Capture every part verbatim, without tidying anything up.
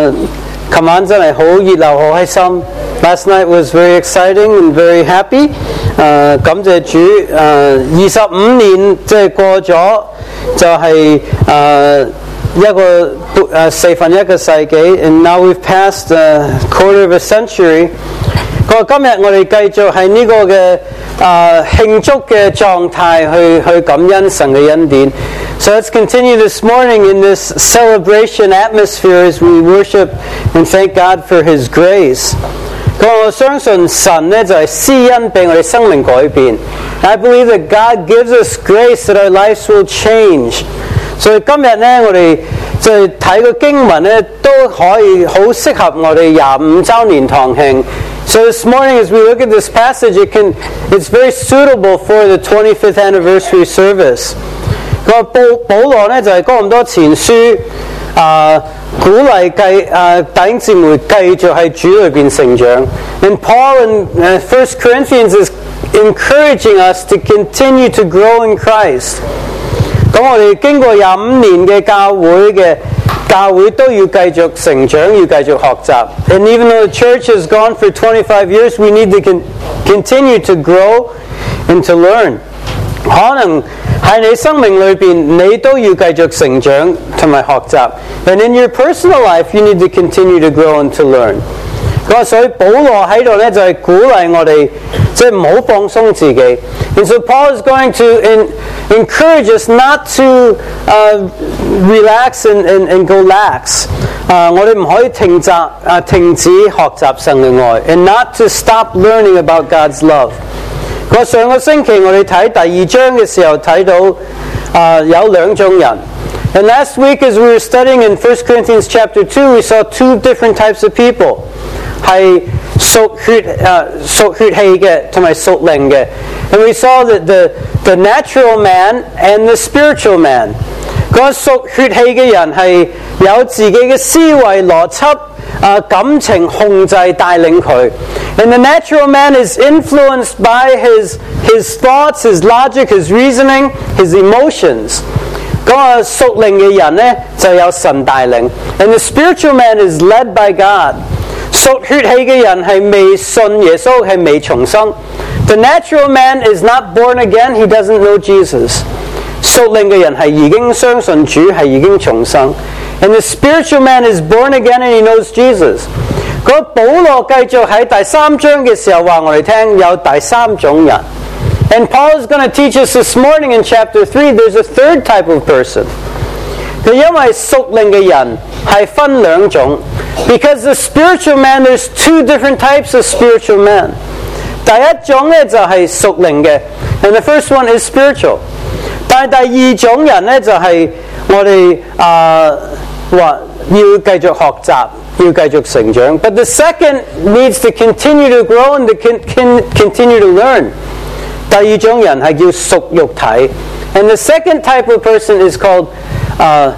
誒，琴晚真係好熱鬧，好開心。Last night was very exciting and very happy。誒，感謝主。誒，二十五年即係過咗，就係誒一個誒四分一個世紀 ，and now we've passed a quarter of a century。個今日我哋繼續喺呢個嘅誒慶祝嘅狀態去去感恩神嘅恩典。So let's continue this morning in this celebration atmosphere as we worship and thank God for His grace. 咁我相信神咧就係施恩俾我哋生命改變。I believe that God gives us grace that our lives will change. 所以今日咧我哋即係睇個經文咧都可以好適合我哋廿五週年堂慶。So this morning as we look at this passage, it can, it's very suitable for the twenty-fifth anniversary service. 個保保羅咧就係哥林多前書啊，鼓勵繼啊弟兄姊妹繼續喺主裏邊成長。And Paul in uh, First Corinthians is encouraging us to continue to grow in Christ. 咁我哋經過廿五年嘅教會嘅教會都要繼續成長，要繼續學習。And even though the church has gone for twenty-five years, we need to con- continue to grow and to learn. 可能喺你生命裏邊，你都要繼續成長同埋學習。And in your personal life, you need to continue to grow and to learn. 咁所以保羅喺度咧就係鼓勵我哋，即係唔好放鬆自己。And so Paul is going to in, encourage us not to uh, relax and, and, and go lax. 啊、uh, 我哋唔可以停止啊、uh, 停止學習神嘅愛 ，and not to stop learning about God's love. 我上個星期我哋睇第二章嘅時候睇到啊、uh, 有兩種人。And last week as we were studying in First Corinthians chapter two, we saw two different types of people. 係屬血誒屬血氣嘅同埋屬靈嘅。And we saw that the the natural man and the spiritual man. 嗰屬血氣嘅人係有自己嘅思維邏輯啊感情控制帶領佢。And the natural man is influenced by his his thoughts, his logic, his reasoning, his emotions. 嗰個屬靈嘅人咧就有神帶領。And the spiritual man is led by God. 屬血氣嘅人係未信耶穌，係未重生。The natural man is not born again; he doesn't know Jesus. 屬靈嘅人係已經相信主，係已經重生。And the spiritual man is born again and he knows Jesus. 嗰保羅繼續喺第三章嘅時候話我哋聽有第三種人。And Paul is going to teach us this morning in chapter three. There's a third type of person. 佢因為屬靈嘅人係分兩種。Because the spiritual man, there's two different types of spiritual men. 第一種咧就係屬靈嘅 and the first one is spiritual. 但係第二種人咧就係我哋啊話要繼續學習，要繼續成長。But the second needs to continue to grow and to can, can continue to learn. 第二種人係叫屬肉體 and the second type of person is called uh,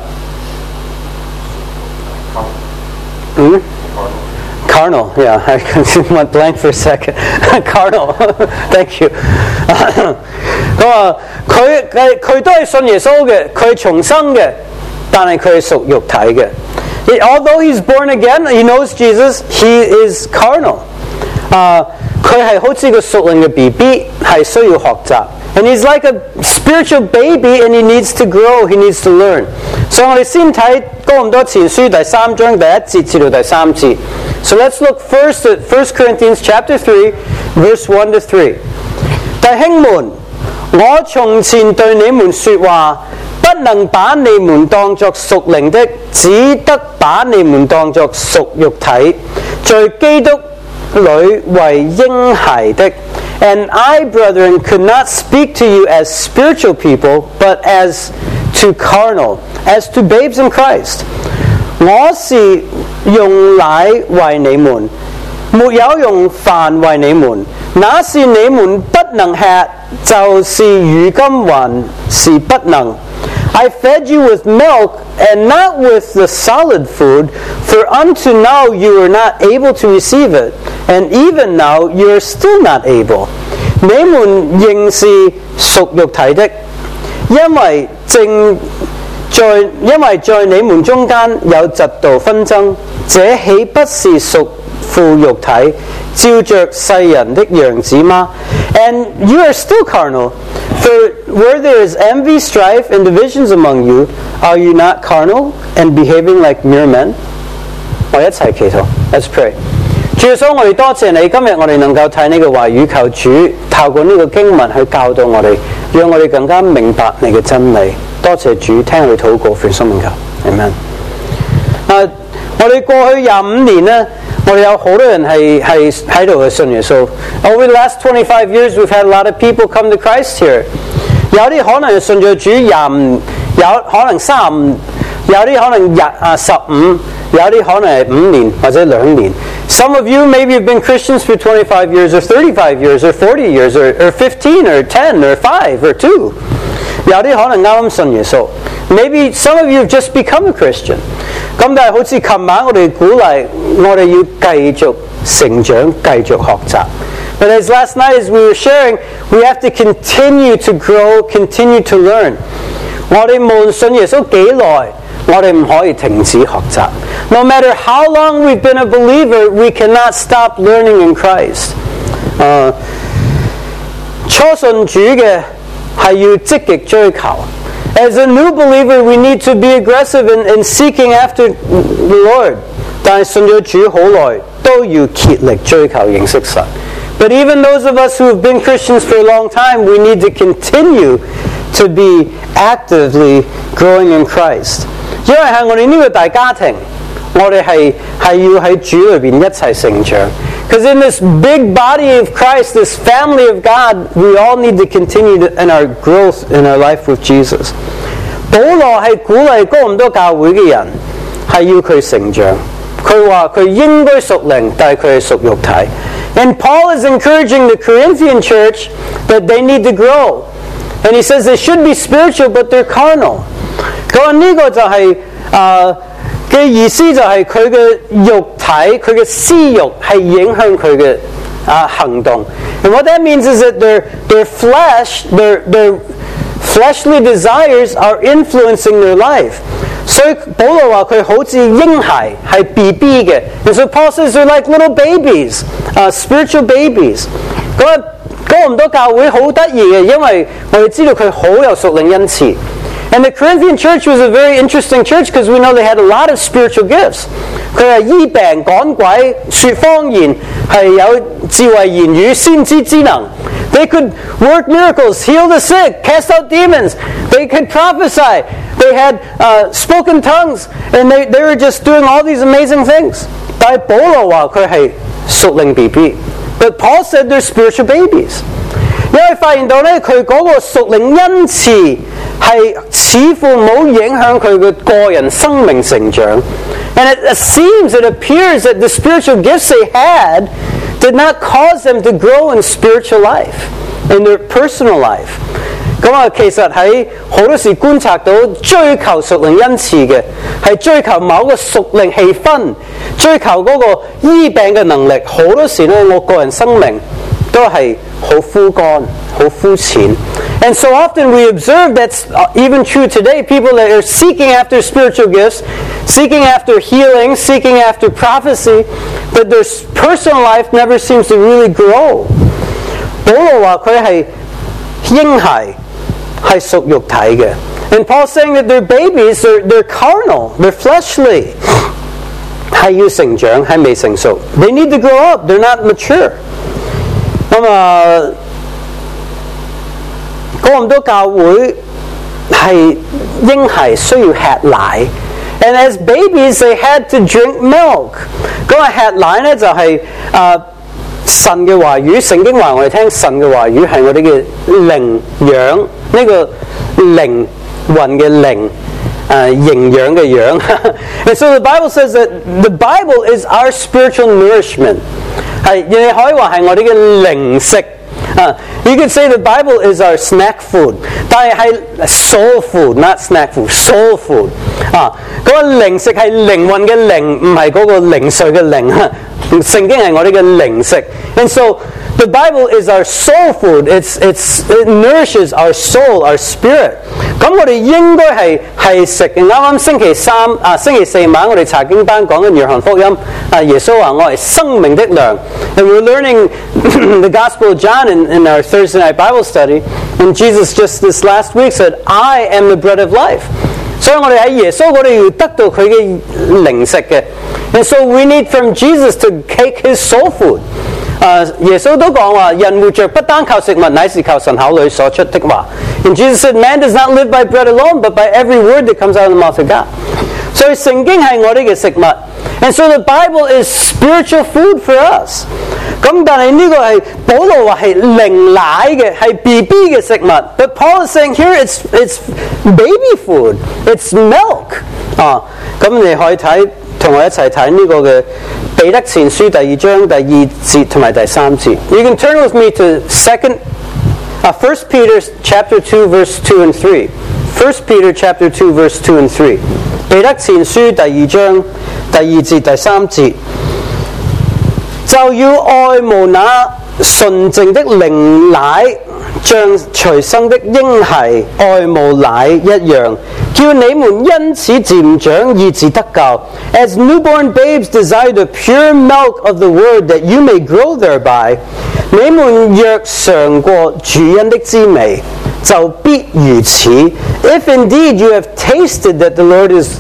Hmm? Carnal, yeah, I went blank for a second. Carnal, thank you. 佢話佢佢佢都係信耶穌嘅，佢係重生嘅，但係佢係屬肉體嘅。Although he's born again, he knows Jesus. He is carnal. 啊，佢係好似個屬靈嘅 B B， 係需要學習。And he's like a spiritual baby, and he needs to grow. He needs to learn. 所以我哋先睇哥林多前書第三章第一節至到第三節。So let's look first at First Corinthians chapter three, verse one to three. 弟兄們，我從前對你們說話，不能把你們當作屬靈的，只得把你們當作屬肉體，在基督裏為嬰孩的。And I, brethren, could not speak to you as spiritual people, but as to carnal, as to babes in Christ. 我是用奶為你們，沒有用飯為你們，那是你們不能吃，就是如今還是不能。I fed you with milk and not with the solid food, for unto now you are not able to receive it, and even now you are still not able. 你們仍是屬肉體的，因為正在因為在你們中間有嫉妒紛爭，這豈不是屬乎肉體，照着世人的樣子嗎 ？And you are still carnal, for where there is envy, strife, and divisions among you, are you not carnal and behaving like mere men？ 我一齊祈禱 ，Let's pray。主耶穌，我哋多謝你，今日我哋能夠睇呢個話語，求主透過呢個經文去教導我哋，讓我哋更加明白你嘅真理。多謝主，聽我哋禱告，奉生命求 ，Amen。啊，我哋過去廿五年呢，我哋有好多人係係喺度去信耶穌。Over the last twenty-five years, we've had a lot of people come to Christ here。有啲可能係信咗主廿五，有可能三十五，有啲可能廿啊十五，有啲可能係五年或者兩年。Some of you maybe have been Christians for twenty-five years, or thirty-five years, or forty years, or, or fifteen, or ten, or five, or two。有啲可能啱啱信耶穌。Maybe some of you have just become a Christian。咁但係好似琴晚我哋鼓勵我哋要繼續成長，繼續學習。But as last night as we were sharing, we have to continue to grow, continue to learn。我哋無論信耶穌幾耐，我哋唔可以停止學習。No matter how long we've been a believer, we cannot stop learning in Christ。uh, 初信主嘅係要積極追求。As a new believer, we need to be aggressive in, in seeking after the Lord。但係信咗主好耐，都要竭力追求認識神。But even those of us who have been Christians for a long time, we need to continue to be actively growing in Christ。因為係我哋呢個大家庭，我哋係係要喺主裏邊一齊成長。Because in this big body of Christ, this family of God, we all need to continue to, in our growth in our life with Jesus。保羅係鼓勵哥林多教會嘅人係要佢成長。佢話佢應該屬靈，但係佢係屬肉體。And Paul is encouraging the Corinthian church that they need to grow. And he says they should be spiritual, but they're carnal。佢話呢個就係啊嘅意思就係佢嘅肉體，佢嘅私欲係影響佢嘅啊行動。And what that means is that their their flesh, their their fleshly desires are influencing their life。所以保羅話佢好似嬰孩係 B B 嘅。And so Paul says they're like little babies, uh, spiritual babies。咁啊，哥林多教會好得意嘅，因為我哋知道佢好有屬靈恩賜。And the Corinthian church was a very interesting church because we know they had a lot of spiritual gifts。佢係醫病、趕鬼、說方言，係有智慧言語、先知之能。They could work miracles, heal the sick, cast out demons. They could prophesy. They had uh, spoken tongues, and they, they were just doing all these amazing things. 但係保羅話佢係屬靈 B B， but Paul said they're spiritual babies。因為發現到咧，佢嗰個屬靈恩賜係似乎冇影響佢嘅個人生命成長。And it, it seems, it appears that the spiritual gifts they had did not cause them to grow in spiritual life, in their personal life。咁啊，其實喺好多時觀察到追求屬靈恩賜嘅，係追求某個屬靈氣氛，追求嗰個醫病嘅能力。好多時咧，我個人生命都係好枯乾、好膚淺。And so often we observe that's even true today. People that are seeking after spiritual gifts, seeking after healing, seeking after prophecy, but their personal life never seems to really grow。保羅話佢係嬰孩，係屬肉體嘅。And Paul's saying that they're babies, they're, they're carnal, they're fleshly， 係要成長，係未成熟。They need to grow up, they're not mature。咁啊，哥林多教會係嬰孩需要吃奶。And as babies, they had to drink milk。咁啊，吃奶咧就係、是、啊。呃神嘅話語，聖經話我哋聽，神嘅話語係我哋嘅靈養，呢、這個靈魂嘅靈，誒營養嘅養。And so the Bible says that the Bible is our spiritual nourishment。係，你可以話係我哋嘅靈食。 Uh, you could say the Bible is our snack food, 但係係 soul food, not snack food, soul food. 啊，嗰個零食係靈魂嘅靈，唔係嗰個零碎嘅靈。聖經係我哋嘅靈食 ，and so the Bible is our soul food. It's it's it nourishes our soul, our spirit. 咁我哋應該係係食嘅。啱啱星期三啊，星期四晚我哋查經班講緊約翰福音啊，耶穌話我係生命的糧。And we're learning the Gospel of John in, in our Thursday night Bible study. And Jesus just this last week said, "I am the bread of life." 所以我哋喺耶穌嗰度要得到佢嘅靈食嘅。And so we need from Jesus to take his soul food. 啊，耶穌都講話，人活着不單靠食物，乃是靠神口裏所出的話。And Jesus said, "Man does not live by bread alone, but by every word that comes out of the mouth of God." 所以聖經係我哋嘅食物。And so the Bible is spiritual food for us. 咁但係呢個係保羅話係靈奶嘅，係 B B 嘅食物。But Paul is saying here it's it's baby food, it's milk. 啊，咁你可以睇同我一齊睇呢個嘅彼得前書第二章第二節同埋第三節。You can turn with me to second, uh, First Peter chapter two verse two and three. First Peter chapter two verse two and three. 彼得前書第二章第二節第三節。就要愛慕那純淨的靈奶，像隨生的嬰孩愛慕奶一樣，叫你們因此漸長，以致得救。As newborn babes desire the pure milk of the word, that you may grow thereby. 你們若嘗過主恩的滋味，就必如此。If indeed you have tasted that the Lord is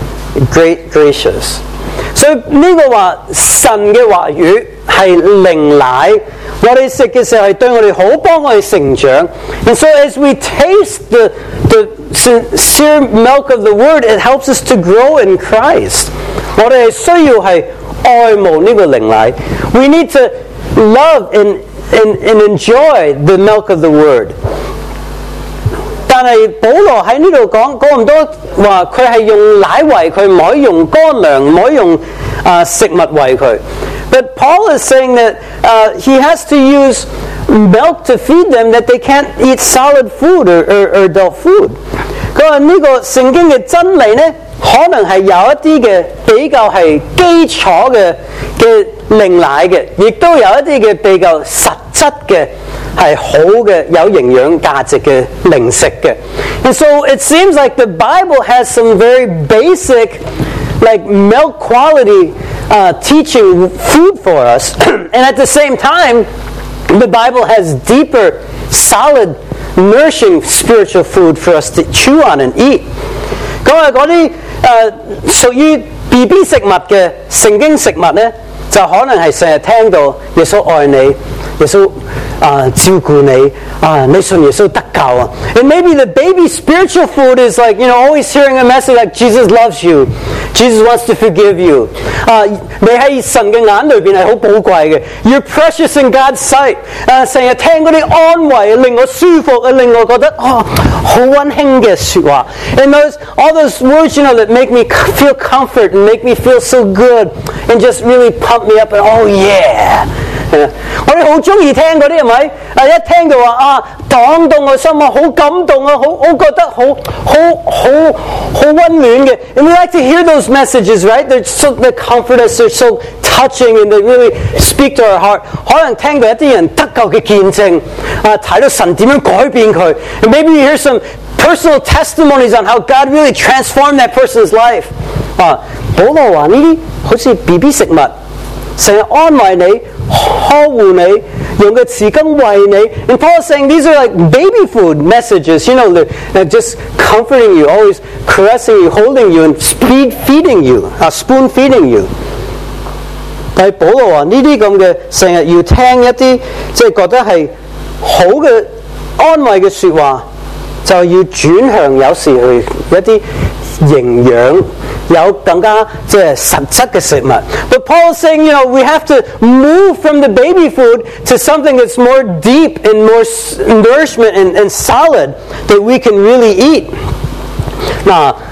great gracious. 所以呢個話神嘅話語係靈奶，我哋食嘅時候係對我哋好，幫我哋成長。And so as we taste the the sincere milk of the word, it helps us to grow in Christ. 我哋係需要係愛慕呢個靈奶。We need to love and and and enjoy the milk of the word. 但係保羅喺呢度講講咁多話，佢係用奶餵佢，唔可以用乾糧，唔可以用啊、uh, 食物餵佢。But Paul is saying that uh, he has to use milk to feed them, that they can't eat solid food or, or, or adult food. 佢話呢個聖經嘅真理呢，可能係有一啲嘅比較係基礎嘅嘅靈奶嘅，亦都有一啲嘅比較實質嘅。係好嘅有營養價值嘅零食嘅。And so it seems like the Bible has some very basic, like milk quality uh, teaching food for us. And at the same time, the Bible has deeper, solid, nourishing spiritual food for us to chew on and eat. 咁啊，嗰啲誒屬於 B B 食物嘅聖經食物呢，就可能係成日聽到耶穌愛你，耶穌啊照顧你啊，你信耶穌得救啊。And maybe the baby spiritual food is like, you know, always hearing a message like Jesus loves you, Jesus wants to forgive you. 啊，你喺神嘅眼裏邊係好寶貴嘅。You're precious in God's sight. 啊，成日聽嗰啲安慰，令我舒服啊，令我覺得哦好溫馨嘅説話。And those all those words, you know, that make me feel comfort and make me feel so good and just really pump me up and oh yeah. 我哋好中意聽嗰啲係咪？啊，一聽就話啊，講到我心啊，好感動啊，好，我覺得好好好好溫暖嘅。And we like to hear those messages, right? They're so they comfort us, they're so touching, and they really speak to our heart. 可能聽到一啲人得救嘅見證，啊，睇到神點樣改變佢。And maybe you hear some personal testimonies on how God really transformed that person's life. 啊，保羅話呢啲好似 B B 食物。成日安慰你、呵護你，用個匙羹餵你。And Paul is saying these are like baby food messages, you know, they're, they're just comforting you, always caressing you, holding you, and speed feeding you, uh, spoon feeding you. 但係保羅話呢啲咁嘅成日要聽一啲即係覺得係好嘅安慰嘅説話，就要轉向有時去一啲營養。有更加即係實質嘅食物。But Paul is saying, you know, we have to move from the baby food to something that's more deep and more nourishment and, and solid that we can really eat. 嗱，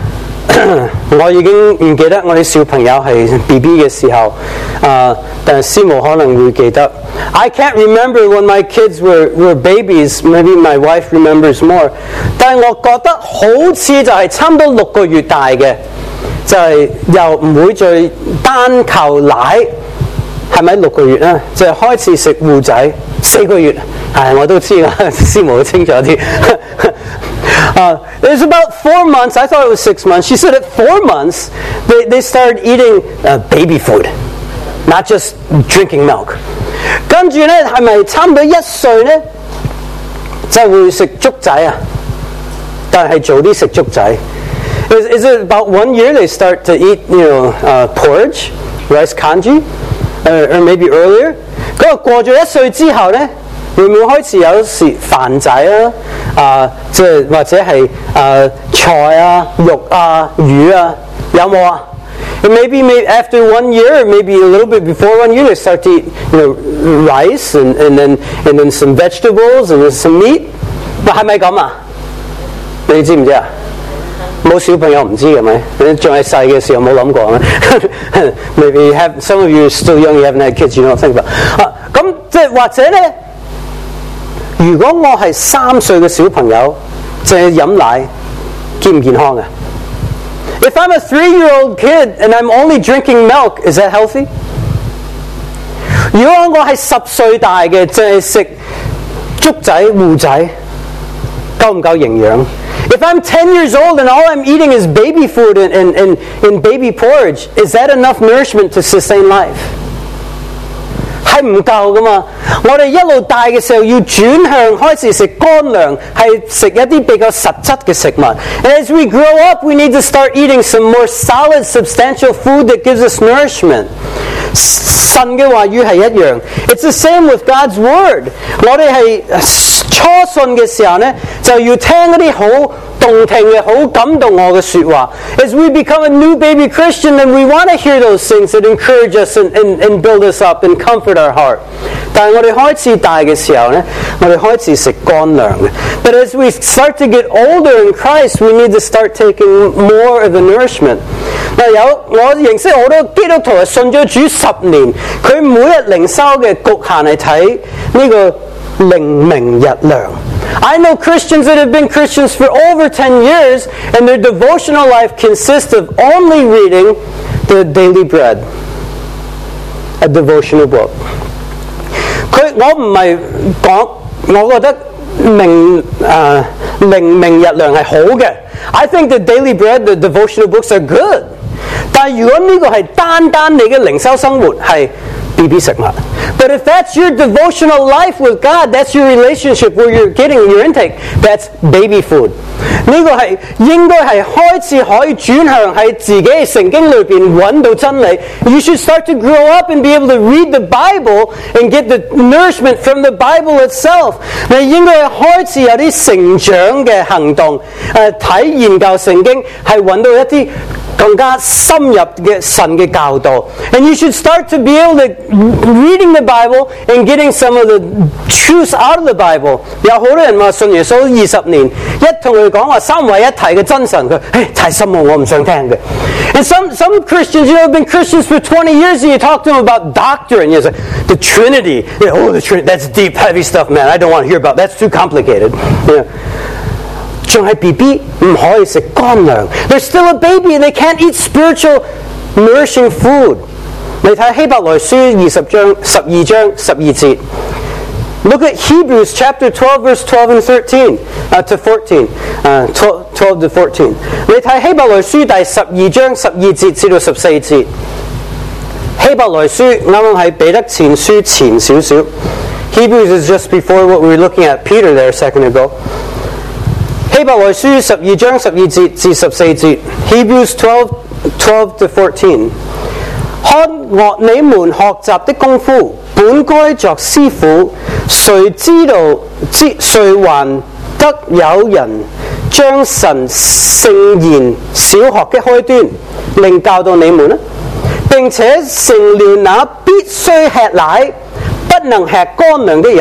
我已經唔記得我啲小朋友係 B B 嘅時候，啊，但係師母可能會記得。I can't remember when my kids were were babies. Maybe my wife remembers more. 但係我覺得好似就係差唔多六個月大嘅，就係、是、又唔會再單靠奶，係咪六個月啊？就係、是、開始食糊仔，四個月，係我都知啦，師母清楚啲。Uh, it was about four months. I thought it was six months. She said at four months, they, they started eating uh, baby food, not just drinking milk. 跟住咧，係咪差唔多一歲咧，就會食粥仔啊？但係早啲食粥仔。Is, is it about one year they start to eat, you know, uh, porridge, rice kanji, uh, or maybe earlier? 嗰個過咗一歲之後咧，會唔會開始有時飯仔啊？啊，即係或者係啊菜啊、肉啊、魚啊，有冇啊？ And maybe, maybe after one year, or maybe a little bit before one year, they start to eat, you know, rice and, and then and then some vegetables and then some meat. 喂，係咪咁啊？你知唔知啊？冇小朋友唔知嘅咪？你仲係細嘅時候冇諗過咩？Maybe have some of you are still young, you haven't had kids, you don't think about. 啊，咁即係或者咧。如果我係三歲嘅小朋友，淨係飲奶，健唔健康啊 ？If I'm a three-year-old kid and I'm only drinking milk, is that healthy? 如果我係十歲大嘅，淨係食粥仔、糊仔，夠唔夠營養 ？If I'm ten years old and all I'm eating is baby food and, and, and, and baby porridge, is that enough nourishment to sustain life?係唔夠噶嘛？我哋一路大嘅時候要轉向開始食乾糧，係食一啲比較實質嘅食物。And as we grow up, we need to start eating some more solid, substantial food that gives us nourishment. 神嘅話語係一樣。It's the same with God's word. 我哋係初信嘅時候呢，就要聽一啲好動聽嘅、好感動我嘅說話。As we become a new baby Christian, then we want to hear those things that encourage us and, and, and build us up and comfort our heart. 但係我哋開始大嘅時候呢，我哋開始食乾糧嘅。But as we start to get older in Christ, we need to start taking more of the nourishment. 嗱，有我認識好多基督徒係信咗主十年，佢每日靈修嘅局限係睇呢個靈明日糧。I know Christians that have been Christians for over ten years, and their devotional life consists of only reading the Daily Bread, a devotional book. 佢我唔係講，我覺得明誒靈明日糧係好嘅。I think the Daily Bread, the devotional books are good. 但係如果呢個係單單你嘅靈修生活係 B B 食物 ，but if that's your devotional life with God, that's your relationship where you're getting your intake, that's baby food. 呢個係應該係開始可以轉向喺自己嘅聖經裏邊揾到真理。You should start to grow up and be able to read the Bible and get the nourishment from the Bible itself. 你應該開始有啲成長嘅行動，誒睇研究聖經係揾到一啲更加深入嘅神嘅教導。And you should start to be able to reading the Bible and getting some of the truths out of the Bible. 有好多人話信耶穌二十年，一同佢講話三位一體嘅真神，佢誒太深奧，我唔想聽嘅。And some some Christians, you know, have been Christians for twenty years, and you talk to them about doctrine, you say the Trinity. You know, oh, the Trinity, that's deep, heavy stuff, man. I don't want to hear about. That's too complicated. You know. 仲係 B B 唔可以食乾糧 ，They're still a baby and they can't eat spiritual nourishing food. 你睇希伯來書二十章十二章十二節 ，Look at Hebrews chapter twelve verse twelve and thirteen, uh, to fourteen, uh, twelve, twelve to fourteen. 你睇希伯來書第十二章十二節至到十四節，希伯來書啱啱喺彼得前書前少少 ，Hebrews is just before what we were looking at Peter there a second ago. 希伯來書十二章十二節至十四節 ，Hebrews twelve twelve to fourteen。看我你們學習的功夫，本該作師傅，誰知道知誰還得有人將神聖言小學的開端，另教導你們呢？並且成了那必須吃奶，不能吃乾糧的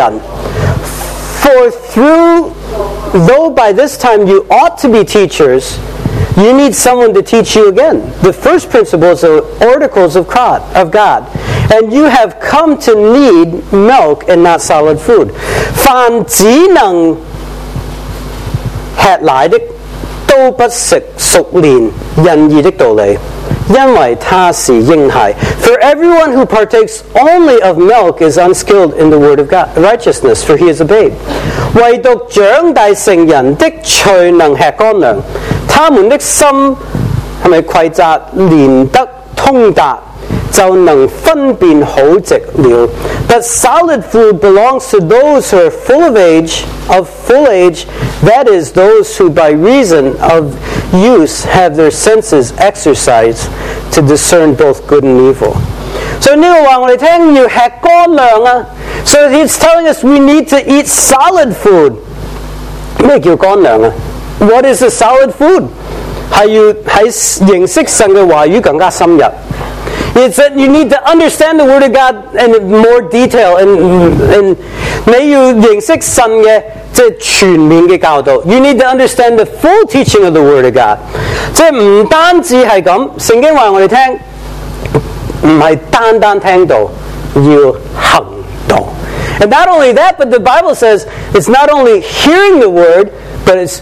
人。For through Though by this time you ought to be teachers, you need someone to teach you again. The first principles are oracles of God, of God. And you have come to need milk and not solid food. 凡只能吃奶的，都不食熟練仁義的道理，因為他是嬰孩。For everyone who partakes only of milk is unskilled in the word of God, righteousness, for he is a babe. 唯獨長大成人的，才能吃乾糧。他們的心係咪聵窄，連得通達，就能分辨好直了。But solid food belongs to those who are full of age, of full age, that is, those who by reason of use have their senses exercised to discern both good and evil. So 呢個話我哋聽要吃乾糧啊。So he's telling us we need to eat solid food. 咩叫乾糧啊？ What is a solid food? 係要喺認識神嘅話語更加深入。It's that you need to understand the Word of God in more detail, and, and 你要認識神嘅即係全面嘅教導。You need to understand the full teaching of the Word of God。即係唔單止係咁，聖經話我哋聽，唔係單單聽到，要行道。And not only that, but the Bible says it's not only hearing the Word, but it's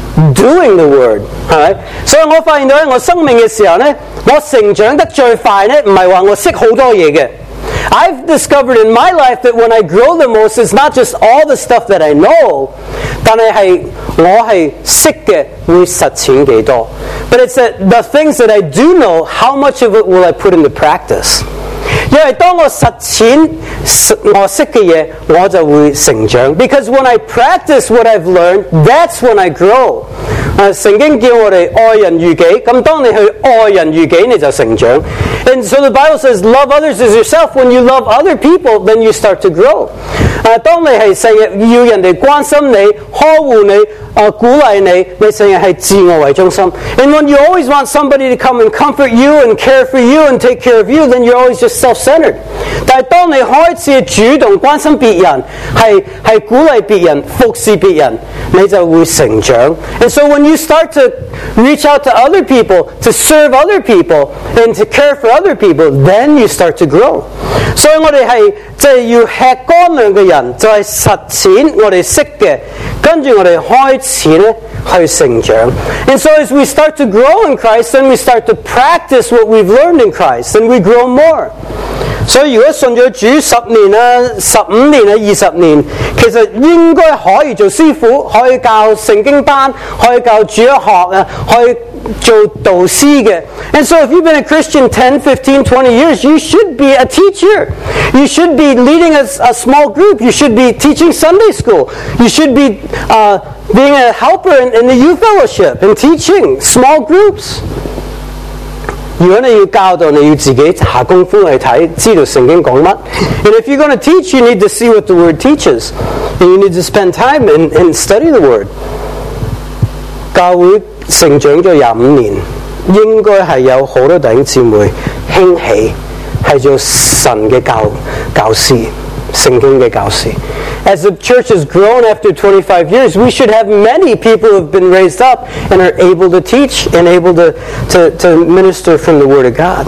doing the word， 係咪？所以我發現到喺我生命嘅時候咧，我成長得最快咧，唔係話我識好多嘢嘅。I've discovered in my life that when I grow the most, it's not just all the stuff that I know， 但係係我係識嘅會實踐幾多。But it's that the things that I do know, how much of it will I put into practice？ 因為當我實踐我識嘅嘢，我就會成長。Because when I practice what I've learned, that's when I grow。誒，聖經叫我哋愛人如己，咁當你去愛人如己，你就成長。And so the Bible says, love others as yourself. When you love other people, then you start to grow。誒，當你係成日要人哋關心你、呵護你、誒鼓勵你，你成日係自我為中心。And when you always want somebody to come and comfort you and care for you and take care of you, then you're always just self-centered。但係當你開始主動關心別人，係係鼓勵別人、服侍別人，你就會成長。And so when you start to reach out to other people, to serve other people, and to care for other people, then you start to grow。所以我哋係即係要吃乾糧嘅人，就係實踐我哋識嘅，跟住我哋開始咧去成長。And so as we start to grow in Christ, then we start to practice what we've learned in Christ, and we grow more。所以如果信咗主十年啊、十五年啊、二十年，其實應該可以做師傅，可以教聖經班，可以教主日學啊，可以做導師嘅。And so if you've been a Christian ten, fifteen, twenty years, you should be a teacher. You should be leading a, a small group. You should be teaching Sunday school. You should be uh, being a helper in, in the youth fellowship and teaching small groups。如果你要教導，你要自己下功夫去睇，知道聖經講乜。And if you're going to teach, you need to see what the Word teaches, and you need to spend time and, and study the Word。教會成長咗廿五年，應該係有好多弟兄姊妹興起，係做神嘅教教師，聖經嘅教師。As the church has grown after twenty-five years, we should have many people who have been raised up and are able to teach and able to, to, to minister from the Word of God。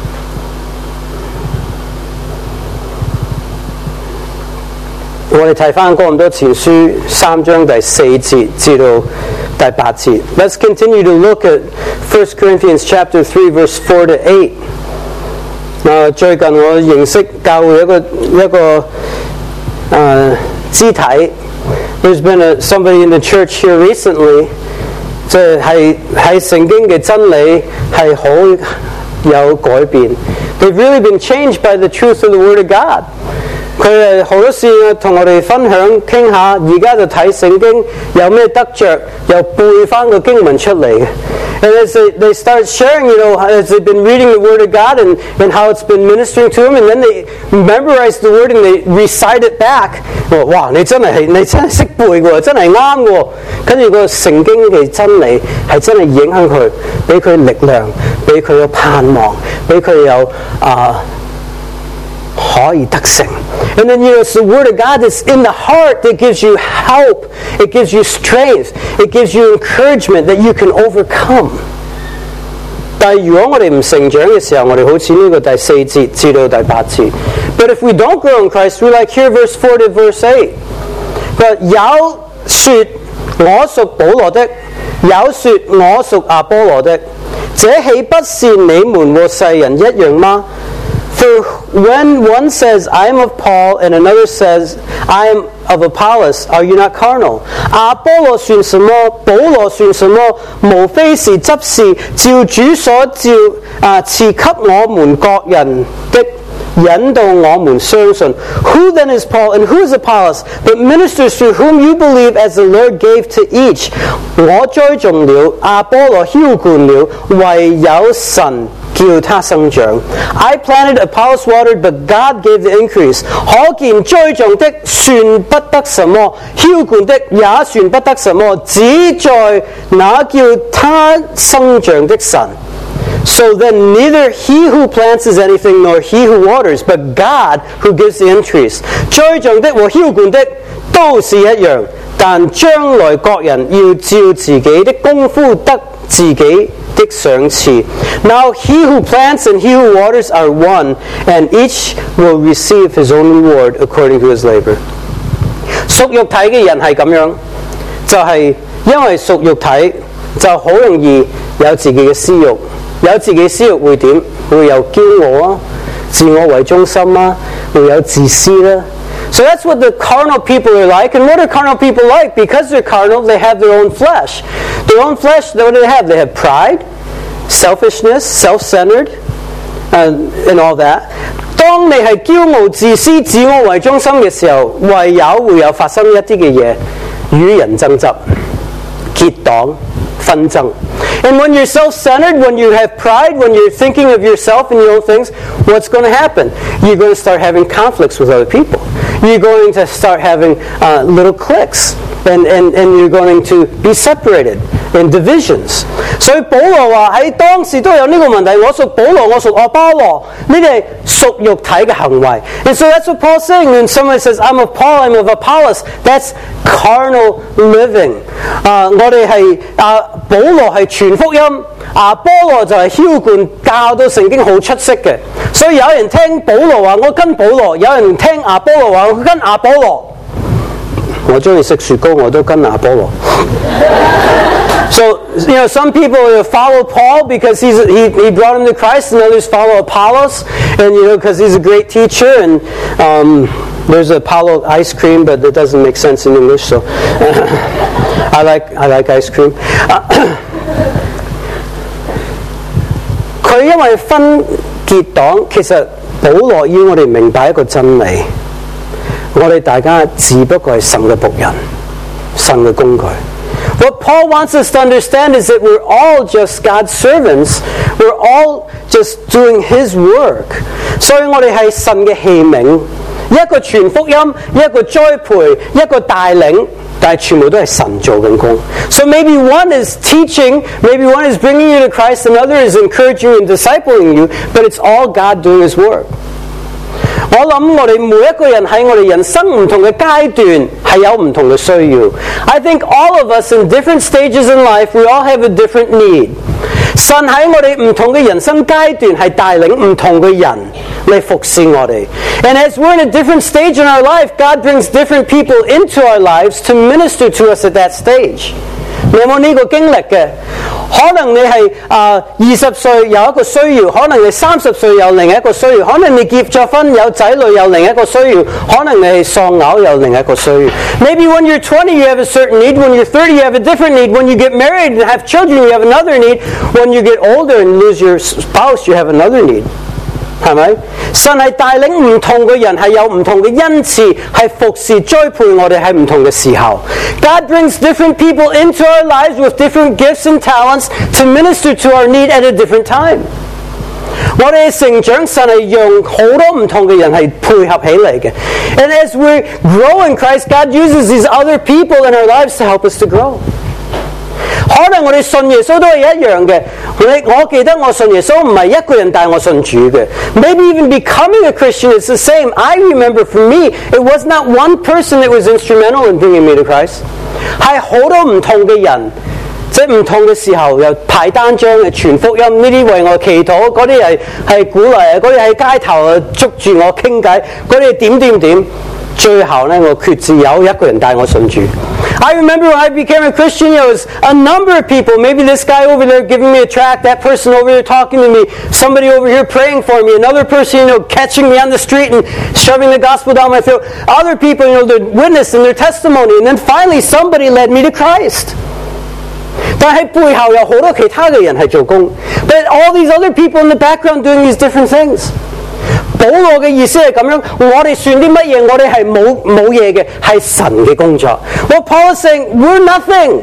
我哋睇返哥林多前書三章第四節至到第八節。Let's continue to look at First Corinthians chapter three, verse four to eight。 嗱，最近我認識教會一個一個誒肢體。There's been a, somebody in the church here recently， 即係喺聖經嘅真理係好有改變。They've really been changed by the truth of the Word of God。佢哋好多事同我哋分享傾下，而家就睇聖經有咩得着，又背翻個經文出嚟嘅。And as they, they start sharing, you know, as they've been reading the Word of God and, and how it's been ministering to them, and then they memorize the Word and they recite it back。哇！你真係你真係識背喎，真係啱喎。跟住個聖經嘅真理係真係影響佢，俾佢力量，俾佢有盼望，俾佢有啊。可以得勝。And then, you know, it's the Word of God that's in the heart that gives you help. It gives you strength. It gives you encouragement that you can overcome. 但係如果我哋唔成長嘅時候，我哋好似呢個第四節至到第八節。But if we don't grow in Christ, we like here verse four to verse eight. 佢話有說我屬保羅的，有說我屬亞波羅的，這豈不是你們和世人一樣嗎？For when one says, I am of Paul, and another says, I am of Apollos, are you not carnal? 亞波羅算什麼？保羅算什麼？無非是執事，照主所照啊賜給我們各人的，引導我們相信。Who then is Paul, and who is Apollos? But ministers through whom you believe as the Lord gave to each. 我栽種了，亞波羅澆灌了，唯有神叫他生長。I planted, Apollos watered, but God gave the increase. 可見栽種的算不得什麼，澆灌的也算不得什麼，只在那叫他生長的神。So then neither he who plants is anything, nor he who waters, but God who gives the increase. 栽種的和澆灌的都是一樣，但將來各人要照自己的功夫得自己的賞賜。Now he who plants and he who waters are one, and each will receive his own reward according to his labor. 屬肉體嘅人係咁樣，就係、是、因為屬肉體就好容易有自己嘅私慾，有自己私慾會點？會有驕傲啊，自我為中心啊，會有自私啦。So that's what the carnal people are like. And what are carnal people like? Because they're carnal, they have their own flesh. Their own flesh, what do they have? They have pride, selfishness, self-centered, and, and all that. 當你係驕傲、自私、自我為中心嘅時候，唯有會有發生一啲嘅嘢，與人爭執、結黨、紛爭。And when you're self-centered, when you have pride, when you're thinking of yourself and your own things, what's going to happen? You're going to start having conflicts with other people. You're going to start having uh, little cliques, and, and, and you're going to be separated in divisions. 所以保羅話喺當時都有呢個問題，我屬保羅，我屬亞波羅，呢啲係屬肉體嘅行為。And so that's what Paul's saying. When someone says, I'm of Paul, I'm of Apollos, that's carnal living. 啊、uh, 我哋係啊保羅係傳福音，亞波羅就係澆灌教到聖經好出色嘅。所以有人聽保羅話我跟保羅，有人聽亞波羅話我跟亞波羅。我中意食雪糕，我都跟亞波羅。So, you know, some people follow Paul because he's, he, he brought them to Christ, and others follow Apollos, and, you know, because he's a great teacher, and um, there's Apollo ice cream, but that doesn't make sense in English, so I like I like ice cream. 佢因為分結黨，其實保羅要我哋明白一個真理，我哋大家只不過係神嘅僕人，神嘅工具。What Paul wants us to understand is that we're all just God's servants. We're all just doing His work. 所以我哋係神嘅器皿，一個傳福音，一個栽培，一個帶領，但係全部都係神做緊工。So maybe one is teaching, maybe one is bringing you to Christ, another is encouraging you and discipling you, but it's all God doing His work. 我諗我哋每一個人喺我哋人生唔同嘅階段係有唔同嘅需要。I think all of us in different stages in life, we all have a different need. 神喺我哋唔同嘅人生階段係帶領唔同嘅人嚟服侍我哋。And as we're in a different stage in our life, God brings different people into our lives to minister to us at that stage. 你有冇呢個經歷嘅？可能你係啊二十歲有一個需要，可能你三十歲有另一個需要，可能你結咗婚有仔女有另一個需要，可能你係喪偶有另一個需要。Maybe when you're twenty you have a certain need, when you're thirty you have a different need, when you get married and have children you have another need, when you get older and lose your spouse you have another need. 係咪？神係帶領唔同嘅人，係有唔同嘅恩賜，係服侍栽培我哋喺唔同嘅時候。God brings different people into our lives with different gifts and talents to minister to our need at a different time. 我哋嘅成長，神係用好多唔同嘅人係配合起嚟嘅。And as we grow in Christ, God uses these other people in our lives to help us to grow. 可能我哋信耶穌都係一樣嘅。我記得我信耶穌唔係一個人帶我信主嘅。Maybe even becoming a Christian is the same. I remember for me, it was not one person that was instrumental in bringing me to Christ. 係好多唔同嘅人即係唔同嘅時候又派單張嘅傳福音，呢啲為我祈禱，嗰啲係係鼓勵啊，嗰啲喺街頭捉住我傾偈，嗰啲點點點。最後咧，我決志有一個人帶我信主。I remember when I became a Christian, there was a number of people. Maybe this guy over there giving me a tract, that person over there talking to me, somebody over here praying for me, another person, you know, catching me on the street and shoving the gospel down my throat. Other people, you know, their witness and their testimony. And then finally, somebody led me to Christ. 但係背後有好多其他嘅人係做工。But all these other people in the background doing these different things. 保羅嘅意思係咁樣，我哋算啲乜嘢？我哋係冇冇嘢嘅，係神嘅工作。Well, Paul is saying we're nothing.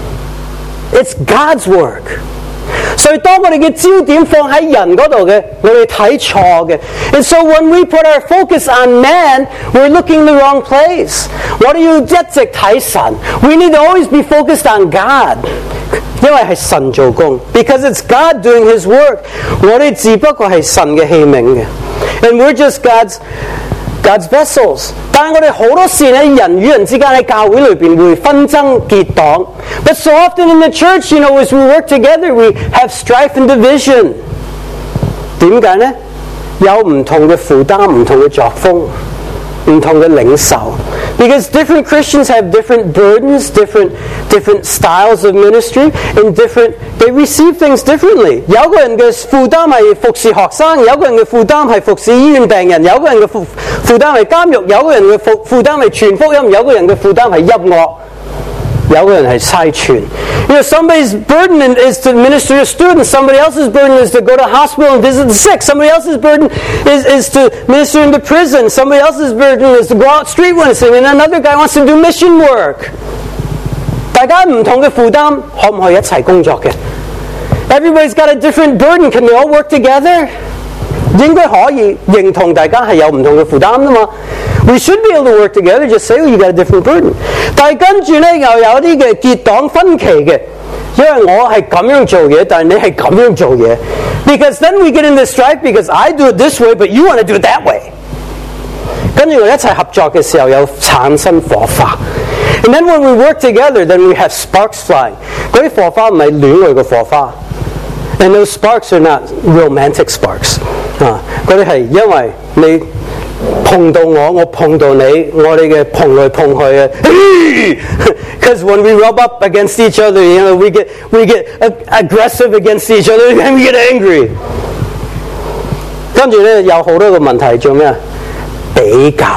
It's God's work. 所以當我哋嘅焦點放喺人嗰度嘅，我哋睇錯嘅。And so when we put our focus on man, we're looking in the wrong place. 我哋要一直睇神。We need to always be focused on God. 因為係神做工 ，because it's God doing His work。我哋只不過係神嘅器皿嘅 ，and we're just God's God's vessels。但係我哋好多時咧，人與人之間喺教會裏邊會紛爭結黨。But so often in the church, you know, as we work together, we have strife and division。點解呢？有唔同嘅負擔，唔同嘅作風，唔同嘅領受。Because different Christians have different burdens, different different styles of ministry, and different they receive things differently. 有個人嘅負擔係服侍學生，有個人嘅負擔係服侍醫院病人，有個人嘅負負擔係監獄，有個人嘅負負擔係傳福音，有個人嘅負擔係音樂，有個人係差傳。You know, somebody's burden is to minister to students. Somebody else's burden is to go to hospital and visit the sick. Somebody else's burden is, is to minister in the prison. Somebody else's burden is to go out street witnessing. And another guy wants to do mission work. 大家唔同嘅負擔，可唔可以一齊工作嘅？ Everybody's got a different burden. Can they all work together? 應該可以認同大家係有唔同嘅負擔㗎嘛。We should be able to work together. Just say, oh, you got a different burden. 但係跟住咧，又有啲嘅結黨分歧嘅，因為我係咁樣做嘢，但係你係咁樣做嘢。Because then we get into strife because I do it this way, but you want to do it that way. 跟住我一齊合作嘅時候，有產生火花。And then when we work together, then we have sparks flying. 嗰啲火花唔係戀愛嘅火花。And those sparks are not romantic sparks. 啊，嗰啲係因為你碰到我，我碰到你，我哋嘅碰來碰去啊。Because when we rub up against each other, you know, we get we get aggressive against each other, and we get angry. 跟住咧有好多個問題做咩啊？比較，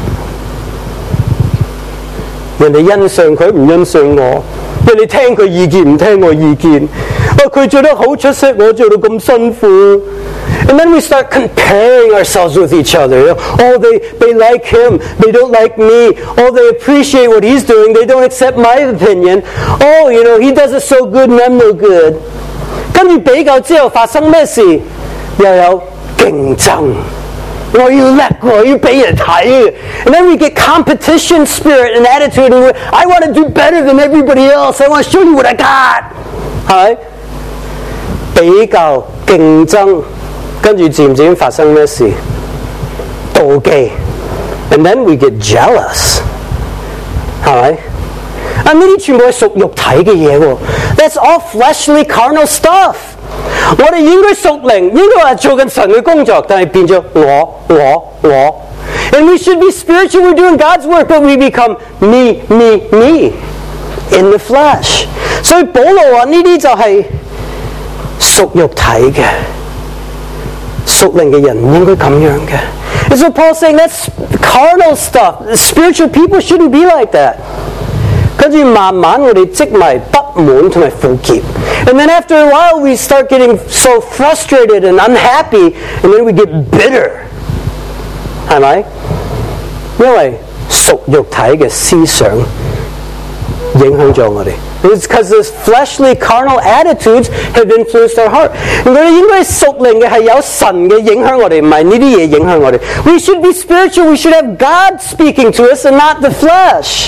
人哋欣賞佢唔欣賞我，人哋聽佢意見唔聽我意見。啊，佢做得好出色，我做到咁辛苦。And then we start comparing ourselves with each other. Oh, they, they like him. They don't like me. Oh, they appreciate what he's doing. They don't accept my opinion. Oh, you know, he does it so good and I'm no good. 跟住比較之後發生咩事？又有競爭。我要叻，我要俾人睇。And then we get competition spirit and attitude. And we, I want to do better than everybody else. I want to show you what I got. 係咪？比較競爭。跟住漸漸發生咩事？妒忌 ，and then we get jealous， 係咪？啊，呢啲全部係屬肉體嘅嘢喎。That's all fleshly carnal stuff。我哋應該屬靈，應該話做緊神嘅工作，但係變咗我我我。And we should be spiritual. We're doing God's work, but we become me me me in the flesh。所以保羅話呢啲就係屬肉體嘅。屬靈嘅人唔應該咁樣嘅。And so Paul's saying that's carnal stuff. Spiritual people shouldn't be like that. 跟住慢慢我哋積埋不滿同埋苦澀。And then after a while we start getting so frustrated and unhappy, and then we get bitter. 係咪？因為屬肉體嘅思想影響咗我哋。It's because those fleshly, carnal attitudes have influenced our heart. 我哋應該屬靈嘅係有神嘅影響我哋，唔係呢啲嘢影響我哋。We should be spiritual. We should have God speaking to us and not the flesh.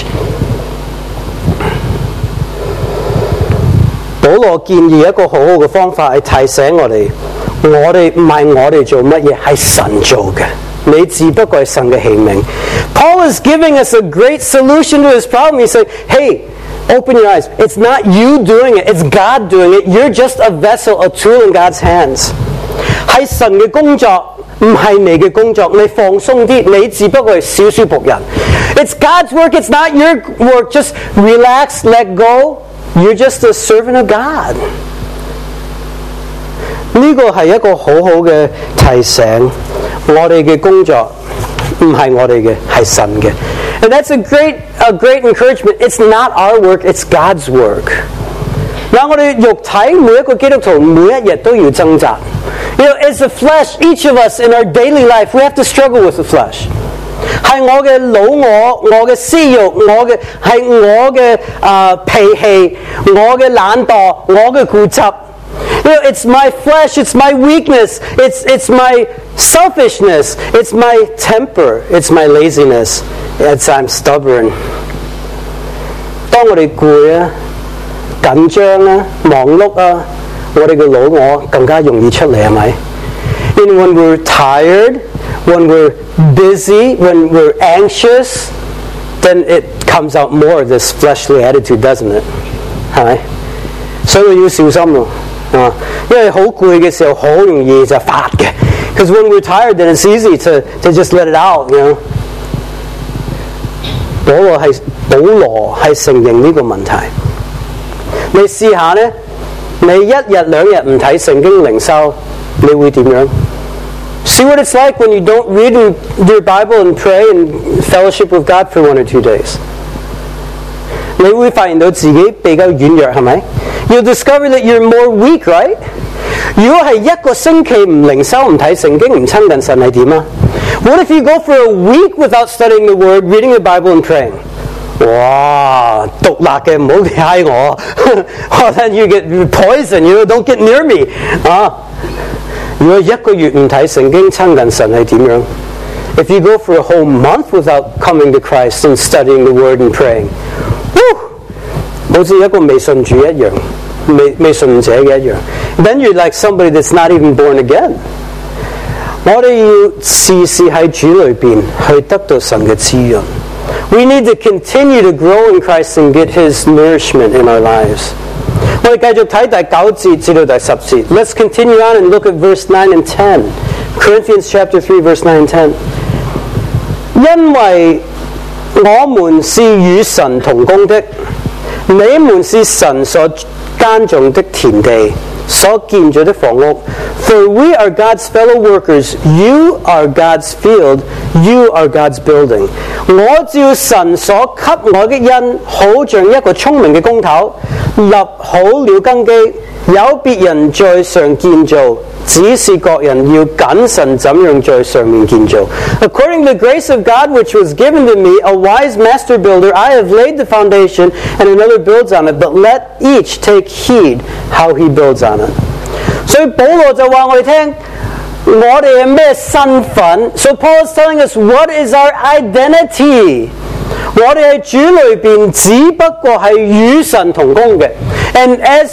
保羅建議一個好好嘅方法係提醒我哋，我哋唔係我哋做乜嘢，係神做嘅。你只不過係神嘅器皿。Paul is giving us a great solution to his problem. He said, hey, Open your eyes. It's not you doing it. It's God doing it. You're just a vessel, a tool in God's hands. 係神嘅工作，唔係你嘅工作。你放鬆啲，你只不過係少少僕人。It's God's work. It's not your work. Just relax, let go. You're just a servant of God. 呢個係一個好好嘅提醒。我哋嘅工作唔係我哋嘅，係神嘅。And that's a great, a great encouragement. It's not our work, it's God's work. 嗱，我哋肉體每一個基督徒每一日都要掙扎。You know, it's the flesh. Each of us in our daily life, we have to struggle with the flesh. 係我嘅老我，我嘅私欲，我嘅係我嘅啊、呃、脾氣，我嘅懶惰，我嘅固執。You know, it's my flesh, it's my weakness, it's it's my selfishness, it's my temper, it's my laziness, it's I'm stubborn. 當我哋攰啊、緊張啊、忙碌啊，我哋嘅老我更加容易出嚟，係咪？ And when we're tired, when we're busy, when we're anxious, then it comes out more of this fleshly attitude, doesn't it? 係咪？所以要小心咯。啊，因為好攰嘅時候好容易就發嘅。Because when we're tired, then it's easy to to just let it out, you know. 保羅係保羅係承認呢個問題。你試下呢，你一日兩日唔睇聖經靈修，你會點樣 ？See what it's like when you don't read your Bible and pray and fellowship with God for one or two days. 你會發現到自己比較軟弱，係咪？You'll discover that you're more weak, right? 如果係一個星期唔靈修、唔睇聖經、唔親近神係點啊 ？What if you go for a week without studying the Word, reading the Bible, and praying? 哇，毒辣嘅唔好嗌我 ，or then you get poison, you don't get near me 啊！如果一個月唔睇聖經、親近神係點樣 ？If you go for a whole month without coming to Christ and studying the Word and praying, whew, 好似一個未信主一樣，未未信者嘅一樣。Then you're like somebody that's not even born again. 我哋要時時喺主裏邊去得到神嘅滋潤。We need to continue to grow in Christ and get His nourishment in our lives. 我哋繼續睇第九節至到第十節。Let's continue on and look at verse nine and ten. Corinthians chapter three, verse nine and ten. 因為我們是與神同工的。你們是神所耕種的田地，所建造的房屋。For we are God's fellow workers. You are God's field. You are God's building. 我照神所給我的恩，好像一個聰明嘅工頭，立好了根基，有別人在上建造。只是各人要謹慎怎樣在上面建造。According to the grace of God which was given to me, a wise master builder, I have laid the foundation, and another builds on it. But let each take heed how he builds on it. 所以保羅就話我哋聽，我哋係咩身份 ？So Paul is telling us what is our identity. 我哋喺主裏邊，只不過係與神同工嘅。And as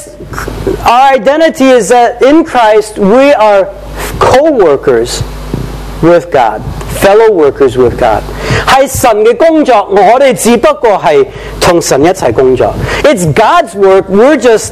our identity is that in Christ we are co-workers with God, fellow workers with God. 係神嘅工作，我哋只不過係同神一齊工作。It's God's work, we're just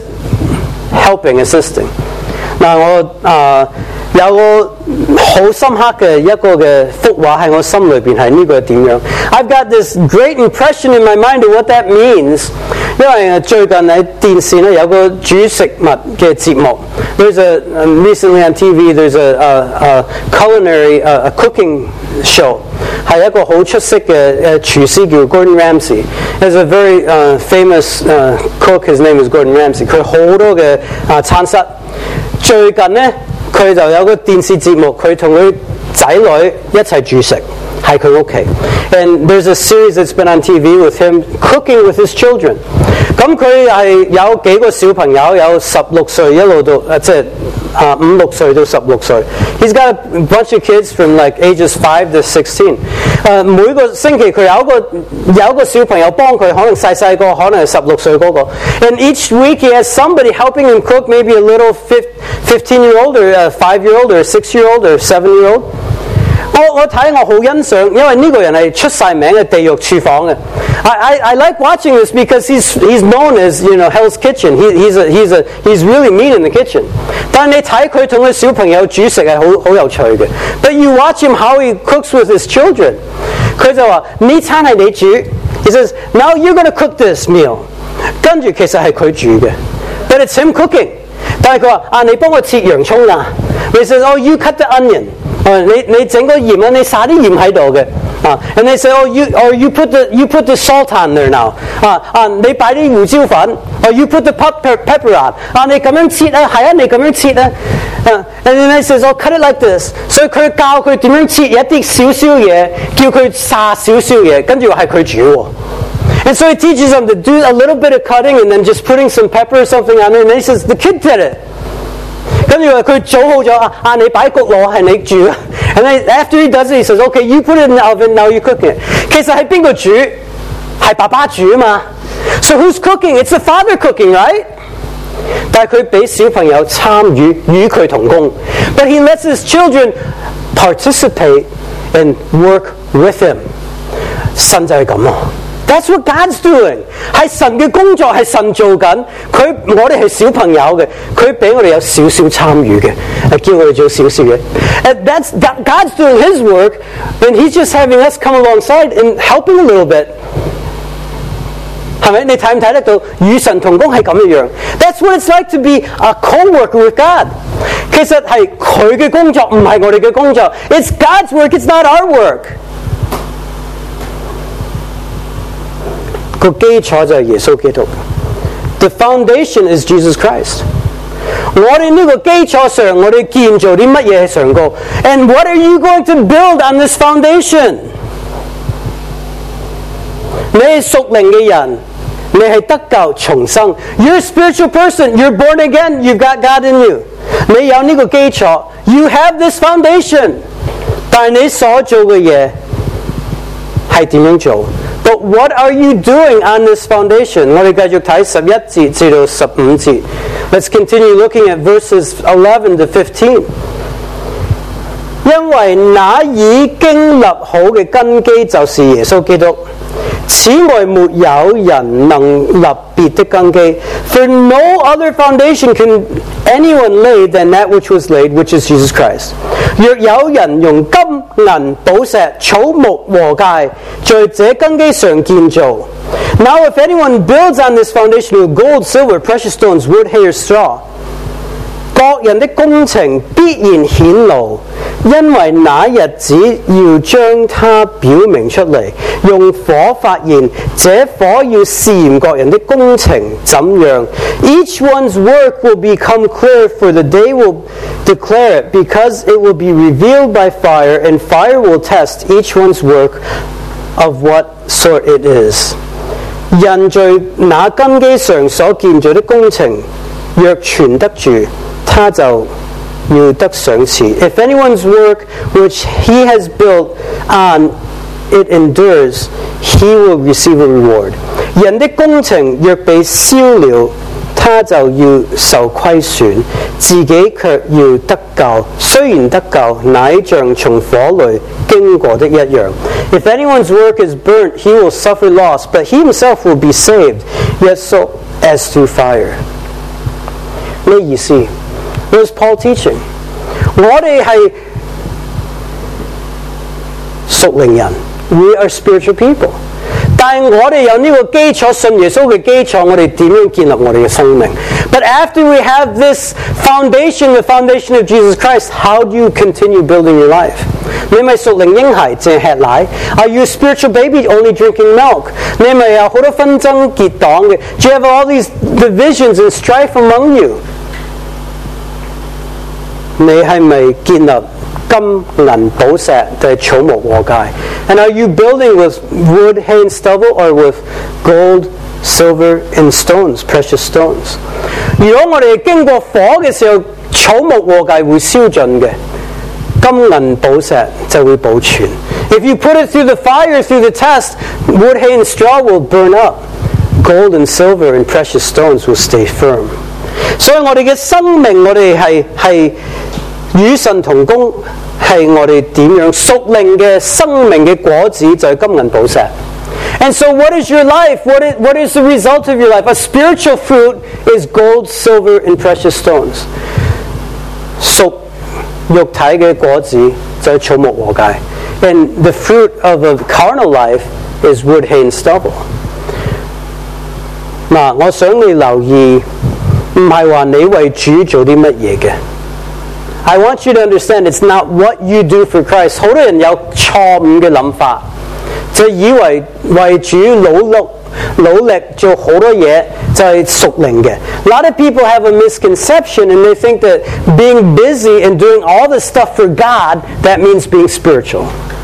helping, assisting. 嗱，我啊。有個好深刻嘅一個嘅幅畫喺我心裏邊係呢個點樣 ？I've got this great impression in my mind of what that means。因為最近喺電視咧有個煮食物嘅節目 ，There's a um, recently on T V there's a, a, a culinary a, a cooking show， 係一個好出色嘅誒廚師叫 Gordon Ramsay。There's a very uh, famous uh, cook, his name is Gordon Ramsay。佢好多嘅啊餐室，最近咧。佢就有個電視節目，佢同佢仔女一齊煮食，喺佢屋企。And there's a series that's been on T V with him cooking with his children。咁佢係有幾個小朋友，有十六歲一路到誒，即係啊五六歲到十六歲。He's got a bunch of kids from like ages five to sixteen。誒每個星期佢有一個有一個小朋友幫佢，可能細細個，可能係十六歲嗰個。And each week he has somebody helping him cook, maybe a little fifteen year old or a five year old or a six year old or a seven year old。我我我睇我好欣賞，因為呢個人係出晒名嘅地獄廚房嘅。I I I like watching this because he's he's known as you know Hell's Kitchen. He he's a he's a he's really mean in the kitchen. 但係你睇佢同佢小朋友煮食係好好有趣嘅。But you watch him how he cooks with his children. 佢就話呢餐係你煮。He says now you're going to cook this meal. 跟住其實係佢煮嘅。But it's him cooking. 但係佢話啊，你幫我切洋葱啊。He says oh you cut the onion. 啊，你你整個鹽啊，你撒啲鹽喺度嘅。啊 and they say oh you or you put the you put the salt on there now. 啊啊，你擺啲胡椒粉。Or you put the pepper pepper on. 啊，你咁樣切啊，係啊，你咁樣切啊。Uh, and then he says, "Oh, cut it like this." 所以佢教佢點樣切一啲少少嘢，叫佢撒少少嘢，跟住話係佢煮喎。And so he teaches them to do a little bit of cutting and then just putting some pepper or something on it. And he says, "The kid did it." 跟住話佢做好咗啊！啊，你擺焗爐係你煮啊。And then after he does it, he says, "Okay, you put it in the oven. Now you cook it." 其實係邊個煮？係爸爸煮啊嘛。So who's cooking? It's the father cooking, right? 但係佢俾小朋友參與，與佢同工。But he lets his children participate and work with him. 神就係咁啊。That's what God's doing. 係神嘅工作，係神做緊。佢我哋係小朋友嘅，佢俾我哋有少少參與嘅，係叫我哋做少少嘢。And that's that God's doing His work, and He's just having us come alongside and helping a little bit. 係咪？你睇唔睇得到與神同工係咁樣樣 ？That's what it's like to be a co-worker with God. 其實係佢嘅工作，唔係我哋嘅工作。It's God's work. It's not our work. 個基礎就係耶穌基督。The foundation is Jesus Christ. 我哋呢個基礎上，我哋建造啲乜嘢喺上高 ？And what are you going to build on this foundation？ 你係屬靈嘅人。你係得救重生 You're a spiritual person. You're born again. You've got God in you. 你有呢個基礎 You have this foundation. 但係你所做嘅嘢係點樣做 But what are you doing on this foundation? 我哋繼續睇十一節至到十五節 Let's continue looking at verses eleven to fifteen. 因為那已經立好嘅根基就是耶穌基督此外沒有人能立別的根基 For no other foundation can anyone lay than that which was laid, which is Jesus Christ. 若有人用金銀寶石草木禾秸在這根基上建造 Now if anyone builds on this foundation with gold, silver, precious stones, wood, hay, or straw, 各人的工程必然顯露，因為那日子要將它表明出嚟，用火發現，這火要試驗各人的工程怎樣。Each one's work will become clear, for the day will declare it, because it will be revealed by fire, and fire will test each one's work of what sort it is. 人在那根基上所建造的工程，若存得住，他就要得賞賜 If anyone's work which he has built on it endures, he will receive a reward. 人的工程若被燒了，他就要受虧損，自己卻要得救。雖然得救，乃像從火裏經過的一樣。If anyone's work is burnt, he will suffer loss, but he himself will be saved, yet so as through fire. 咩意思？What is Paul teaching? 我哋係屬靈人 We are spiritual people. 但係我哋有呢個基礎，信耶穌嘅基礎，我哋點樣建立我哋嘅生命 But after we have this foundation, the foundation of Jesus Christ, how do you continue building your life? 你咪屬靈嬰孩，淨係吃奶 Are you a spiritual baby only drinking milk? 你咪有好多紛爭結黨嘅 Do you have all these divisions and strife among you?你係咪建立金銀寶石定係草木禾秸 And are you building with wood, hay, and stubble, or with gold, silver, and stones, precious stones? 如果我哋經過火嘅時候，草木禾秸會燒盡嘅，金銀寶石就會保存。If you put it through the fire, through the test, wood, hay, and straw will burn up. Gold and silver and precious stones will stay firm. 所以我哋嘅生命，我哋係係與神同工， 係我哋點樣屬靈嘅生命嘅果子，就係金銀寶石。And so what is your life? What is, what is the result of your life? A spiritual fruit is gold, silver, and precious stones. 屬肉體嘅果子就係草木禾秸。And the fruit of a carnal life is wood, hay, and stubble. 嗱，我想你留意，唔係話你為主做啲乜嘢嘅。I want you to understand it's not what you do for Christ. 好多人有錯誤嘅諗法，就以為為主努力努力做好多嘢就係屬靈嘅。A lot of people have a misconception and they think that being busy and doing all this stuff for God, that means being spiritual.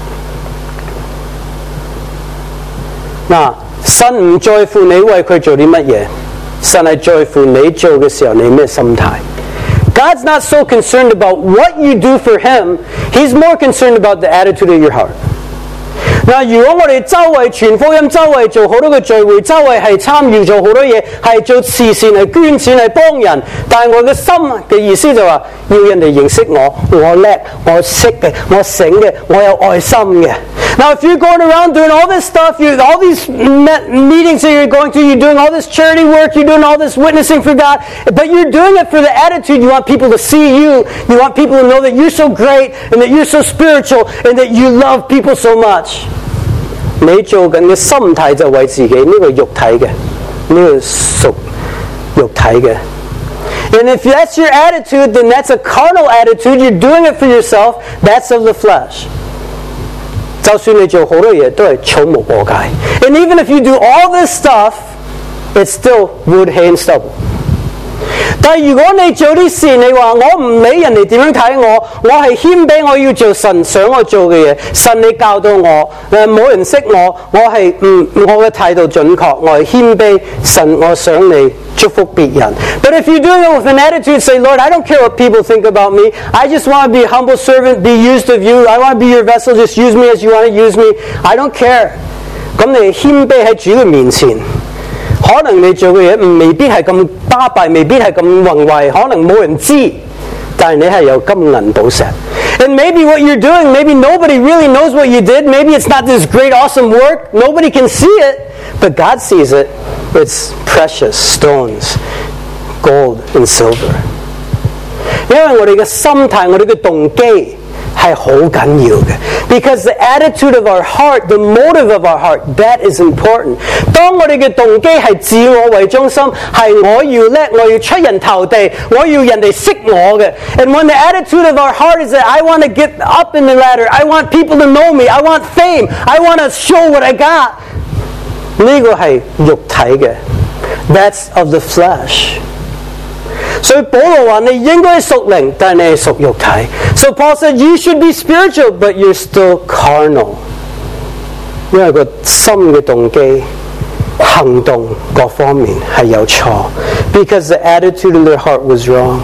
嗱，神唔在乎你為佢做啲乜嘢，神係在乎你做嘅時候你咩心態。God's not so concerned about what you do for Him. He's more concerned about the attitude of your heart. 嗱，如果我哋周圍傳福音，周圍做好多嘅聚會，周圍係參與做好多嘢，係做慈善，係捐錢，係幫人，但係我嘅心嘅意思就話，要人哋認識我，我叻，我識嘅，我醒嘅，我有愛心嘅。Now, if you're going around doing all this stuff, you, all these meetings that you're going to, you're doing all this charity work, you're doing all this witnessing for God, but you're doing it for the attitude. You want people to see you. You want people to know that you're so great and that you're so spiritual and that you love people so much. 你做緊嘅心態就為自己呢個肉體嘅，呢個屬肉體嘅。And if that's your attitude, then that's a carnal attitude. You're doing it for yourself. That's of the flesh. 就算你做好多嘢都係草木禾秸。And even if you do all this stuff, it's still wood, hay, and stubble. 但係如果你做啲事，你話我唔理人哋點樣睇我，我係謙卑，我要做神想我做嘅嘢。神你教導我，誒冇人識我，我係唔我嘅態度準確，我係謙卑。神我想你祝福別人。But if you're doing it with an attitude, say, Lord, I don't care what people think about me. I just want to be a humble servant, be used of you. I want to be your vessel. Just use me as you want to use me. I don't care. 咁你謙卑喺主嘅面前。可能你做嘅嘢未必係咁巴閉，未必係咁宏偉，可能冇人知，但係你係有金銀寶石。And maybe what you're doing, maybe nobody really knows what you did. Maybe it's not this great, awesome work. Nobody can see it, but God sees it. It's precious stones, gold and silver. 因為我哋嘅心態，我哋嘅動機係好緊要嘅。Because the attitude of our heart, the motive of our heart, that is important. 當我哋嘅動機係自我為中心，係我要叻，我要出人頭地，我要人哋識我嘅。And when the attitude of our heart is that I want to get up in the ladder, I want people to know me, I want fame, I want to show what I got. 呢個係肉體嘅。That's of the flesh. 所以保羅話你應該屬靈，但係你係屬肉體。So Paul said you should be spiritual, but you're still carnal. 因為個心嘅動機、行動各方面係有錯。Because the attitude of their heart was wrong.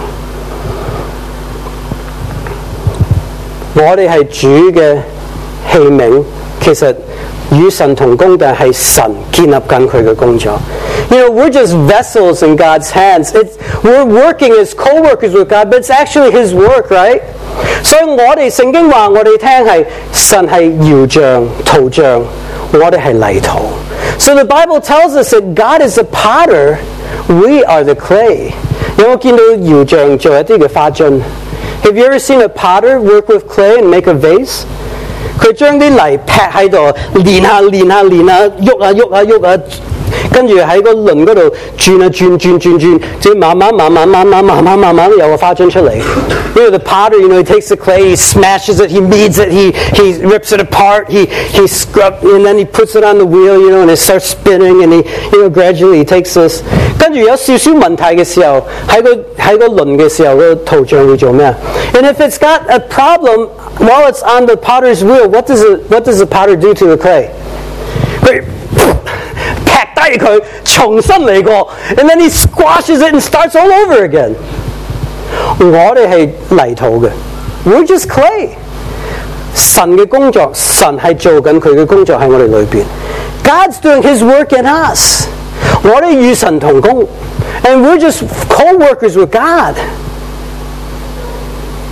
我哋係主嘅器皿，其實與神同工，但係神建立緊佢嘅工作。You know, we're just vessels in God's hands. It's, we're working as co-workers with God, but it's actually His work, right? 所以我哋聖經話我哋聽係神係窯匠、陶匠，我哋係泥土。So the Bible tells us that God is the potter, we are the clay. 有冇見到窯匠做一啲嘅花樽 ？Have you ever seen a potter work with clay and make a vase? 佢將啲泥劈喺度，練下練下練下，喐下喐下喐下。跟住喺個輪嗰度轉啊轉轉轉轉，即慢慢慢慢慢慢慢慢慢慢有個花樽出嚟。You know, the potter, you know, he takes the clay, he smashes it, he kneads it, he he rips it apart, he he scrub, and then he puts it on the wheel, you know, and it starts spinning, and he, you know, gradually he takes this. 跟住有少少問題嘅時候，喺個喺個輪嘅時候，個陶匠會做咩啊 ？And if it's got a problem while it's on the potter's wheel, what does it, what does the potter do to the clay? 佢劈低佢，重新嚟過 ，and then he squashes it and starts all over again. 我哋係泥土嘅 ，we're just clay. 神嘅工作，神係做緊佢嘅工作喺我哋裏邊。God's doing His work in us. 我哋與神同工 ，and we're just co-workers with God.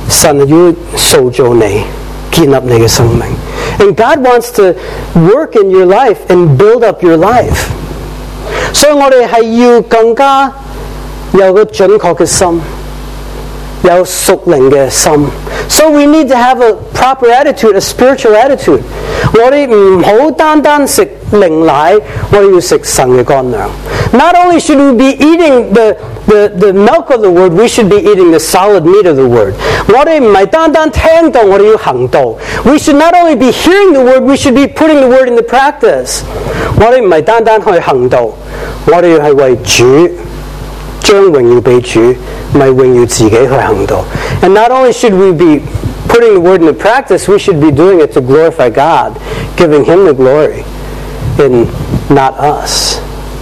神要塑造你，建立你嘅生命。And God wants to work in your life and build up your life. 所以我哋係要更加有個準確嘅心，有屬靈嘅心。So we need to have a proper attitude, a spiritual attitude. 我哋唔好單單食靈奶，我哋要食神嘅乾糧。Not only should we be eating the, the, the milk of the word, we should be eating the solid meat of the word. 我哋唔係單單聽到，我哋要行道。We should not only be hearing the word, we should be putting the word into practice. 我哋唔係單單去行道，我哋要係為主將榮耀俾主，唔係榮耀自己去行道。And not only should we be putting the word into practice, we should be doing it to glorify God, giving Him the glory, and not us.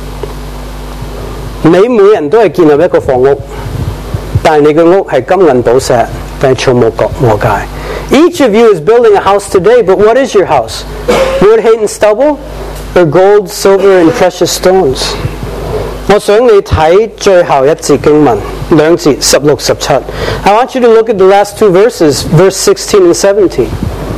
你每人都係建立一個房屋，但係你嘅屋係金銀寶石，但係草木禾秸。Each of you is building a house today, but what is your house? Wood, hay, and stubble, or gold, silver, and precious stones? 我想你睇最後一節經文，兩節十六十七。I want you to look at the last two verses, verse sixteen and seventeen.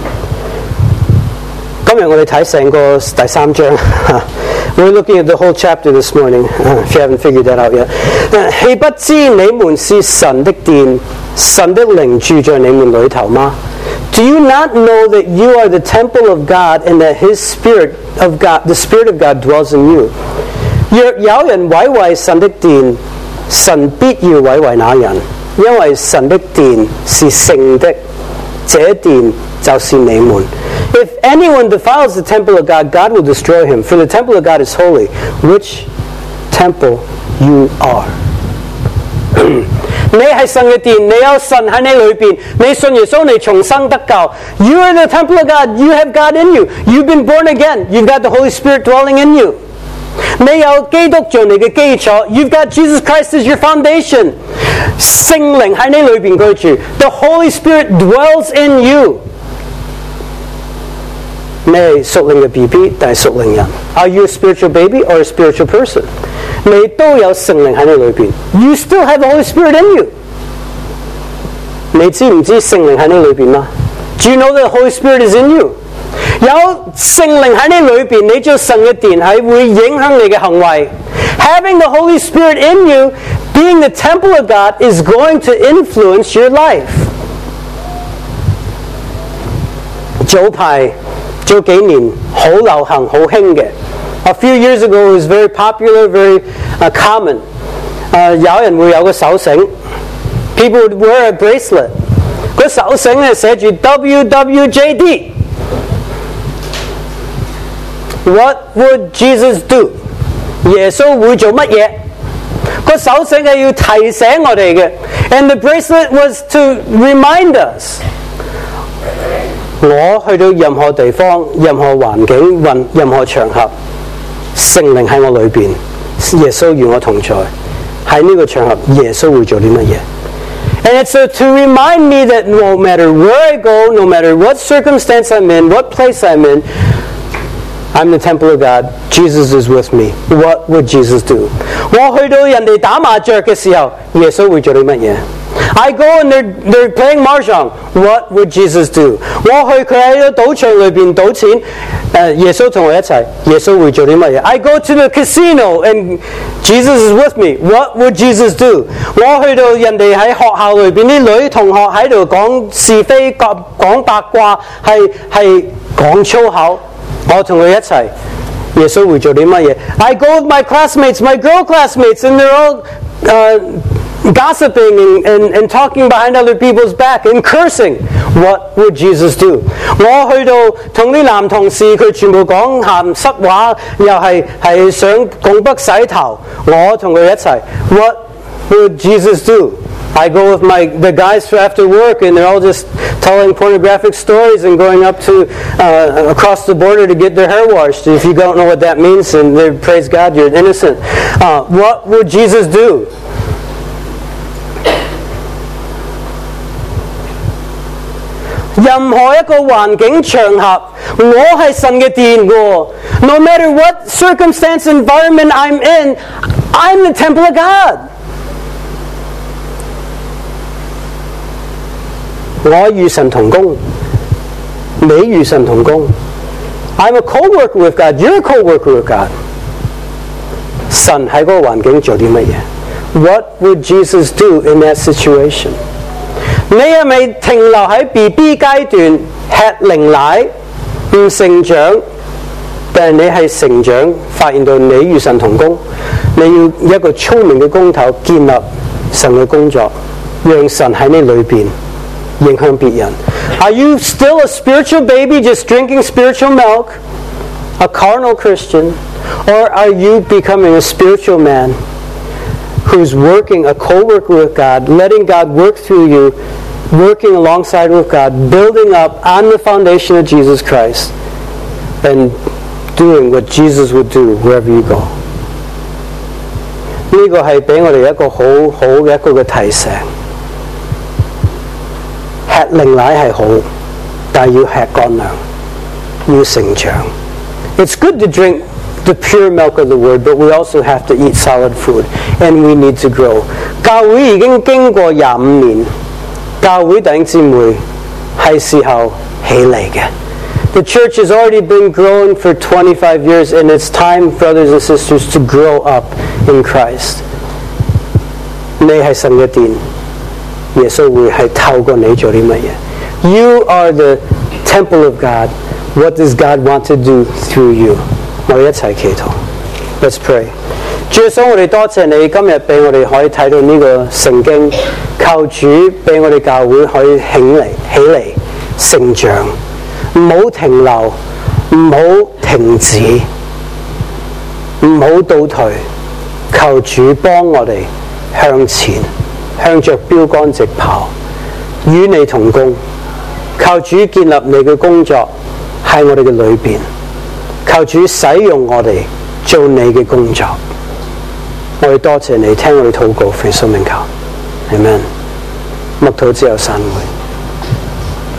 今日我哋睇成個第三章。We're looking at the whole chapter this morning, if you haven't figured that out yet. 豈不知你們是神的殿，神的靈住在你們裏頭嗎？ Do you not know that you are the temple of God and that His Spirit of God, the Spirit of God dwells in you? 若有人毀壞神的殿，神必要毀壞那人，因為神的殿是聖的，這殿就是你們。If anyone defiles the temple of God, God will destroy him, for the temple of God is holy, which temple you are. 你係神嘅殿，你有神喺你裏邊，你信耶穌，你重生得救。You are the temple of God. You have God in you. You've been born again. You've got the Holy Spirit dwelling in you. 你有基督做你嘅基礎。You've got Jesus Christ as your foundation. 聖靈喺你裏邊居住。The Holy Spirit dwells in you. 你係屬靈嘅 B B， 但係屬靈人。Are you a spiritual baby or a spiritual person? 你都有聖靈喺你裏邊。You still have the Holy Spirit in you. 你知唔知聖靈喺你裏邊嗎？ Do you know that the Holy Spirit is in you? 有聖靈喺你裏邊，你做神嘅殿係會影響你嘅行為。Having the Holy Spirit in you, being the temple of God, is going to influence your life. 早排早幾年好流行好興嘅 A few years ago it was very popular, very uh, common. 誒、uh, 有人會有個手繩 People would wear a bracelet. 個手繩咧寫住 W W J D. What would Jesus do? 耶穌會做乜嘢？個手繩係要提醒我哋嘅 And the bracelet was to remind us. 我去到任何地方、任何環境、任何場合，聖靈喺我裏邊，耶穌與我同在。喺呢個場合，耶穌會做啲乜嘢？ And it's to remind me that no matter where I go, no matter what circumstance I'm in, what place I'm in, I'm the temple of God. Jesus is with me. What would Jesus do? 我去到人哋打麻雀嘅時候，耶穌會做啲乜嘢？ I go and they're, they're playing mahjong. What would Jesus do? 我去佢喺賭場裏邊賭錢，誒耶穌同我一齊，耶穌會做啲乜嘢 I go to the casino and Jesus is with me. What would Jesus do? 我去到人哋喺學校裏邊啲女同學喺度講是非、講八卦，係係講粗口，我同佢一齊，耶穌會做啲乜嘢 I go with my classmates, my girl classmates, and they're all uh, gossiping and, and, and talking behind other people's back and cursing. What would Jesus do? 我去到同啲男同事，佢全部講鹹濕話，又係係想拱北洗頭，我同佢一齊。What would Jesus do? I go with my the guys for after work, and they're all just telling pornographic stories and going up to uh, across the border to get their hair washed. If you don't know what that means, and they praise God, you're innocent. Uh, what would Jesus do? 任何一個環境場合，我係神嘅殿喎。No matter what circumstance, environment I'm in, I'm the temple of God. 我與神同工，你與神同工。I'm a co-worker with God. You're a co-worker with God. 神喺嗰個環境做啲乜嘢 ？What would Jesus do in that situation？ 你係咪停留喺 B B 階段吃靈奶唔成長？定係你係成長，發現到你與神同工，你要一個聰明嘅工頭建立神嘅工作，讓神喺你裏邊影響別人。Are you still a spiritual baby just drinking spiritual milk, a carnal Christian, or are you becoming a spiritual man who's working, a co-worker with God, letting God work through you, working alongside with God, building up on the foundation of Jesus Christ, and doing what Jesus would do wherever you go？ 呢個係俾我哋一個好好嘅一個嘅提醒。吃靈奶係好，但係要吃乾糧，要成長。It's good to drink the pure milk of the word, but we also have to eat solid food, and we need to grow。 教會已經經過廿五年，教會弟兄姊妹係時候起嚟嘅。The church has already been growing for twenty-five years, and it's time, brothers and sisters, to grow up in Christ。 你係神嘅殿，耶穌會係透過你做啲乜嘢 ？You are the temple of God. What does God want to do through you？ 我哋一齊祈禱。Let's pray。主耶穌，我哋多謝你今日俾我哋可以睇到呢個聖經，求主俾我哋教會可以起嚟、起嚟成長。唔好停留，唔好停止，唔好倒退，求主幫我哋向前，向着標杆直跑，與你同工。求主建立你嘅工作喺我哋嘅裏邊，求主使用我哋做你嘅工作。我哋多謝你，聽我哋禱告，奉耶穌名求，阿們。默禱之後散會。